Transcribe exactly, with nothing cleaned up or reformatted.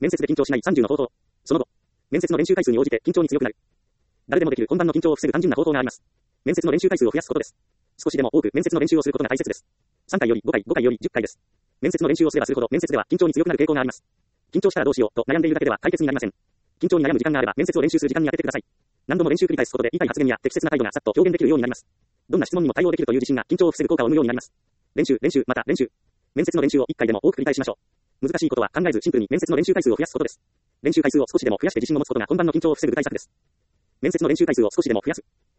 面接で緊張しないさんじゅうの方法。その後、面接の練習回数に応じて緊張に強くなる。誰でもできる本番の緊張を防ぐ単純な方法があります。面接の練習回数を増やすことです。少しでも多く面接の練習をすることが大切です。さんかいよりごかい、ごかいよりじゅっかいです。面接の練習をすればするほど面接では緊張に強くなる傾向があります。緊張したらどうしようと悩んでいるだけでは解決になりません。緊張に悩む時間があれば面接を練習する時間に当ててください。何度も練習繰り返すことで言いたい発言や適切な態度がさっと表現できるようになります。どんな質問にも対応できるという自信が緊張を防ぐ効果を生むようになります。練習、練習、また練習。面接の練習をいっかいでも多く繰り返しましょう。難しいことは考えずシンプルに面接の練習回数を増やすことです。練習回数を少しでも増やして自信を持つことが本番の緊張を防ぐ具体策です。面接の練習回数を少しでも増やす。